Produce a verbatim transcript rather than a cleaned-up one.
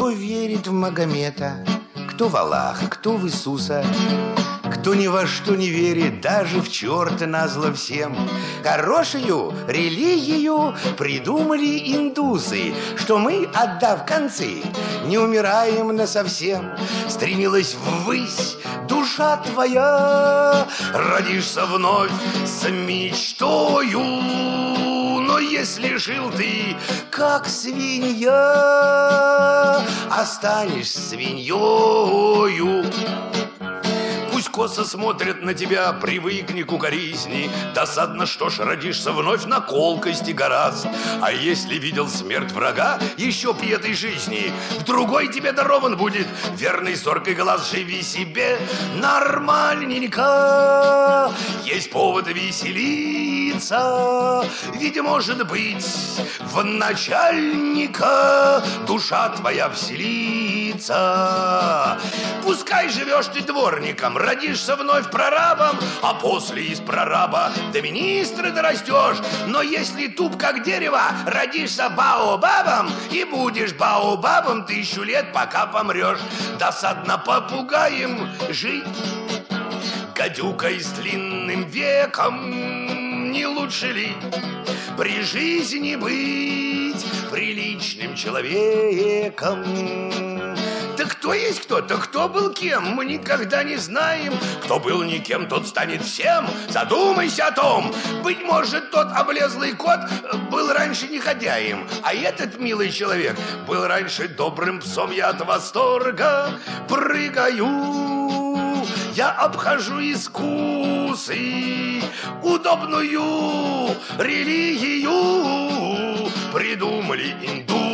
Кто верит в Магомета, кто в Аллаха, кто в Иисуса, кто ни во что не верит, даже в черта назло всем. Хорошую религию придумали индусы, что мы, отдав концы, не умираем насовсем. Стремилась ввысь душа твоя, родишься вновь с мечтою. Но если жил ты, как свинья, останешься свиньёю. Пусть косо смотрят на тебя, привыкни к укоризни. Досадно, что ж, родишься вновь на колкости гораст. А если видел смерть врага, еще б этой жизни в другой тебе дарован будет верный зоркий глаз. Живи себе нормальненько, есть повод веселиться. Ведь, может быть, в начальника душа твоя вселится. Пускай живешь ты дворником, родишься вновь прорабом, а после из прораба до министра дорастешь. Но если туп как дерево, родишься баобабом, и будешь баобабом тысячу лет, пока помрешь. Досадно попугаем жить, гадюкой с длинным веком. Не лучше ли при жизни быть приличным человеком? Да кто есть кто-то, кто был кем, мы никогда не знаем. Кто был никем, тот станет всем. Задумайся о том. Быть может, тот облезлый кот был раньше негодяем, а этот милый человек был раньше добрым псом. Я от восторга прыгаю, я обхожу искусы, удобную религию придумали индусы.